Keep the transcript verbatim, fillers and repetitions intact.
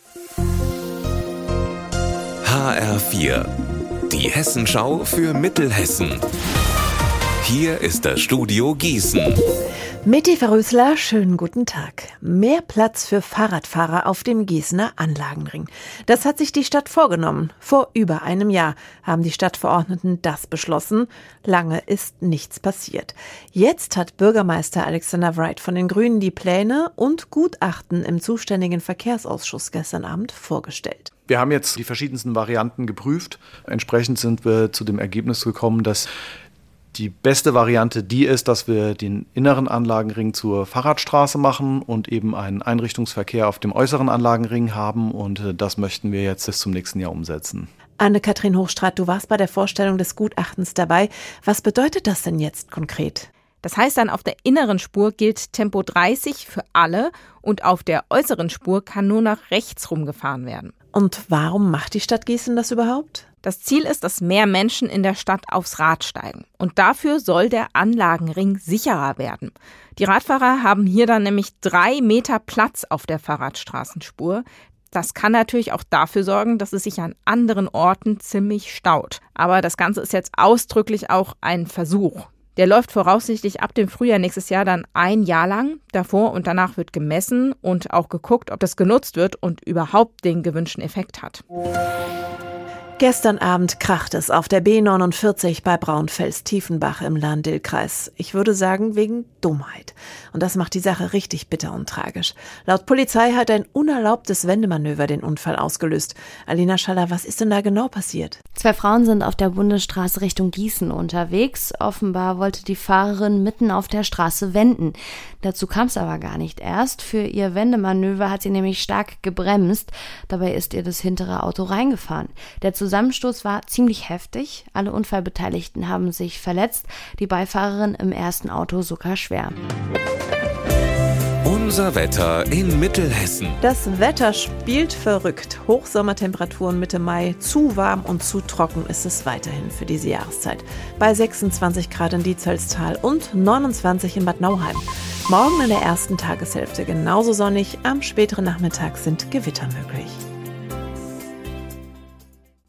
H R vier, die Hessenschau für Mittelhessen. Hier ist das Studio Gießen. Meti Verrösler, schönen guten Tag. Mehr Platz für Fahrradfahrer auf dem Gießener Anlagenring. Das hat sich die Stadt vorgenommen. Vor über einem Jahr haben die Stadtverordneten das beschlossen. Lange ist nichts passiert. Jetzt hat Bürgermeister Alexander Wright von den Grünen die Pläne und Gutachten im zuständigen Verkehrsausschuss gestern Abend vorgestellt. Wir haben jetzt die verschiedensten Varianten geprüft. Entsprechend sind wir zu dem Ergebnis gekommen, dass die beste Variante die ist, dass wir den inneren Anlagenring zur Fahrradstraße machen und eben einen Einrichtungsverkehr auf dem äußeren Anlagenring haben. Und das möchten wir jetzt bis zum nächsten Jahr umsetzen. Anne-Kathrin Hochstraat, du warst bei der Vorstellung des Gutachtens dabei. Was bedeutet das denn jetzt konkret? Das heißt dann, auf der inneren Spur gilt Tempo dreißig für alle und auf der äußeren Spur kann nur nach rechts rumgefahren werden. Und warum macht die Stadt Gießen das überhaupt? Das Ziel ist, dass mehr Menschen in der Stadt aufs Rad steigen. Und dafür soll der Anlagenring sicherer werden. Die Radfahrer haben hier dann nämlich drei Meter Platz auf der Fahrradstraßenspur. Das kann natürlich auch dafür sorgen, dass es sich an anderen Orten ziemlich staut. Aber das Ganze ist jetzt ausdrücklich auch ein Versuch. Der läuft voraussichtlich ab dem Frühjahr nächstes Jahr dann ein Jahr lang. Davor und danach wird gemessen und auch geguckt, ob das genutzt wird und überhaupt den gewünschten Effekt hat. Gestern Abend kracht es auf der B neunundvierzig bei Braunfels-Tiefenbach im Lahn-Dill-Kreis. Ich würde sagen, wegen Dummheit. Und das macht die Sache richtig bitter und tragisch. Laut Polizei hat ein unerlaubtes Wendemanöver den Unfall ausgelöst. Alina Schaller, was ist denn da genau passiert? Zwei Frauen sind auf der Bundesstraße Richtung Gießen unterwegs. Offenbar wollte die Fahrerin mitten auf der Straße wenden. Dazu kam es aber gar nicht erst. Für ihr Wendemanöver hat sie nämlich stark gebremst. Dabei ist ihr das hintere Auto reingefahren. Der Zusammenstoß war ziemlich heftig. Alle Unfallbeteiligten haben sich verletzt. Die Beifahrerin im ersten Auto sogar schwer. Unser Wetter in Mittelhessen. Das Wetter spielt verrückt. Hochsommertemperaturen Mitte Mai. Zu warm und zu trocken ist es weiterhin für diese Jahreszeit. Bei sechsundzwanzig Grad in Dietzollstal und neunundzwanzig in Bad Nauheim. Morgen in der ersten Tageshälfte genauso sonnig. Am späteren Nachmittag sind Gewitter möglich.